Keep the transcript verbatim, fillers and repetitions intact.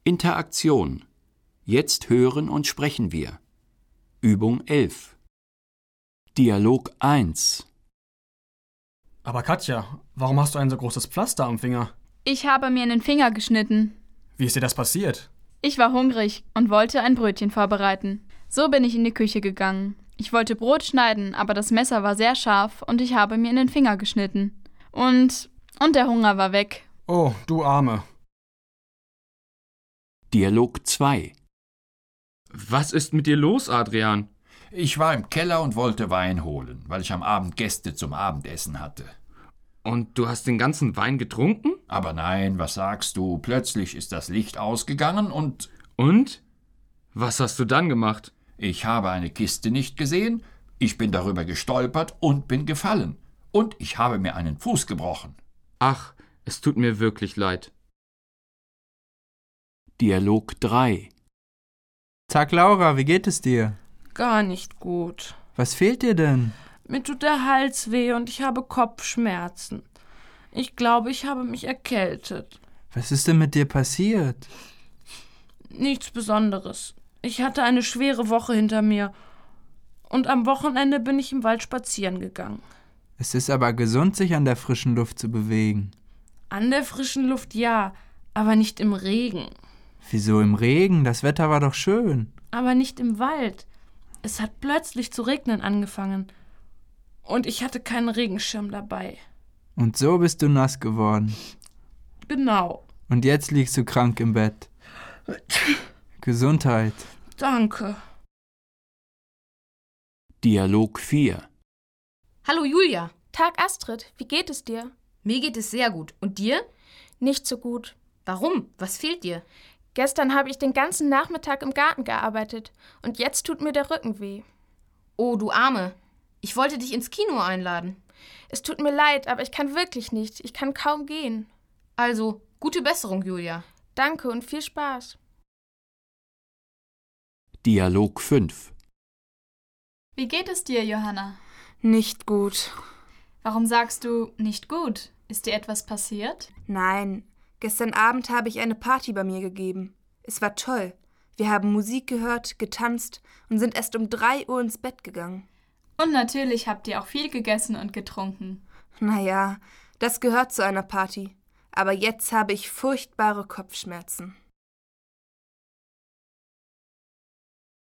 Interaktion. Jetzt hören und sprechen wir. Übung elf. Dialog eins. Aber Katja, warum hast du ein so großes Pflaster am Finger? Ich habe mir in den Finger geschnitten. Wie ist dir das passiert? Ich war hungrig und wollte ein Brötchen vorbereiten. So bin ich in die Küche gegangen. Ich wollte Brot schneiden, aber das Messer war sehr scharf und ich habe mir in den Finger geschnitten. Und, und der Hunger war weg. Oh, du Arme. Dialog zwei. Was ist mit dir los, Adrian? Ich war im Keller und wollte Wein holen, weil ich am Abend Gäste zum Abendessen hatte. Und du hast den ganzen Wein getrunken? Aber nein, was sagst du? Plötzlich ist das Licht ausgegangen und... Und? Was hast du dann gemacht? Ich habe eine Kiste nicht gesehen, ich bin darüber gestolpert und bin gefallen. Und ich habe mir einen Fuß gebrochen. Ach, es tut mir wirklich leid. Dialog drei. Tag Laura, wie geht es dir? Gar nicht gut. Was fehlt dir denn? Mir tut der Hals weh und ich habe Kopfschmerzen. Ich glaube, ich habe mich erkältet. Was ist denn mit dir passiert? Nichts Besonderes. Ich hatte eine schwere Woche hinter mir. Und am Wochenende bin ich im Wald spazieren gegangen. Es ist aber gesund, sich an der frischen Luft zu bewegen. An der frischen Luft ja, aber nicht im Regen. Wieso im Regen? Das Wetter war doch schön. Aber nicht im Wald. Es hat plötzlich zu regnen angefangen. Und ich hatte keinen Regenschirm dabei. Und so bist du nass geworden. Genau. Und jetzt liegst du krank im Bett. Gesundheit. Danke. Dialog vier. Hallo Julia. Tag Astrid, wie geht es dir? Mir geht es sehr gut. Und dir? Nicht so gut. Warum? Was fehlt dir? Gestern habe ich den ganzen Nachmittag im Garten gearbeitet und jetzt tut mir der Rücken weh. Oh, du Arme. Ich wollte dich ins Kino einladen. Es tut mir leid, aber ich kann wirklich nicht. Ich kann kaum gehen. Also, gute Besserung, Julia. Danke und viel Spaß. Dialog fünf. Wie geht es dir, Johanna? Nicht gut. Warum sagst du nicht gut? Ist dir etwas passiert? Nein. Gestern Abend habe ich eine Party bei mir gegeben. Es war toll. Wir haben Musik gehört, getanzt und sind erst um drei Uhr ins Bett gegangen. Und natürlich habt ihr auch viel gegessen und getrunken. Naja, das gehört zu einer Party. Aber jetzt habe ich furchtbare Kopfschmerzen.